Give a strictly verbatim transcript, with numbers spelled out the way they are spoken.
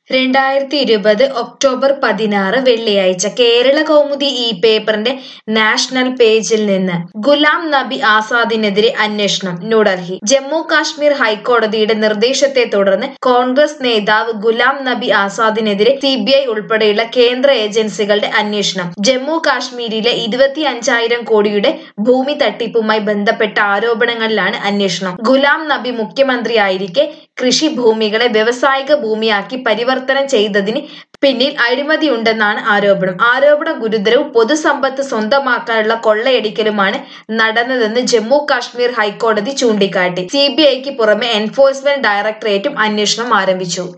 രണ്ടായിരത്തി ഇരുപത് ഒക്ടോബർ പതിനാറ് വെള്ളിയാഴ്ച കേരള കൗമുദി ഈ പേപ്പറിന്റെ നാഷണൽ പേജിൽ നിന്ന് ഗുലാം നബി ആസാദിനെതിരെ അന്വേഷണം. ന്യൂഡൽഹി. ജമ്മു കാശ്മീർ ഹൈക്കോടതിയുടെ നിർദ്ദേശത്തെ തുടർന്ന് കോൺഗ്രസ് നേതാവ് ഗുലാം നബി ആസാദിനെതിരെ സിബിഐ ഉൾപ്പെടെയുള്ള കേന്ദ്ര ഏജൻസികളുടെ അന്വേഷണം. ജമ്മു കാശ്മീരിലെ ഇരുപത്തി അഞ്ചായിരം കോടിയുടെ ഭൂമി തട്ടിപ്പുമായി ബന്ധപ്പെട്ട ആരോപണങ്ങളിലാണ് അന്വേഷണം. ഗുലാം നബി മുഖ്യമന്ത്രിയായിരിക്കെ കൃഷി ഭൂമികളെ വ്യവസായിക ഭൂമിയാക്കി പരിവർത്തനം ചെയ്തതിന് പിന്നിൽ അഴിമതിയുണ്ടെന്നാണ് ആരോപണം. ആരോപണം ഗുരുതരവും പൊതുസമ്പത്ത് സ്വന്തമാക്കാനുള്ള കൊള്ളയടിക്കലുമാണ് നടന്നതെന്ന് ജമ്മു കാശ്മീർ ഹൈക്കോടതി ചൂണ്ടിക്കാട്ടി. സിബിഐക്ക് പുറമെ എൻഫോഴ്സ്മെന്റ് ഡയറക്ടറേറ്റും അന്വേഷണം ആരംഭിച്ചു.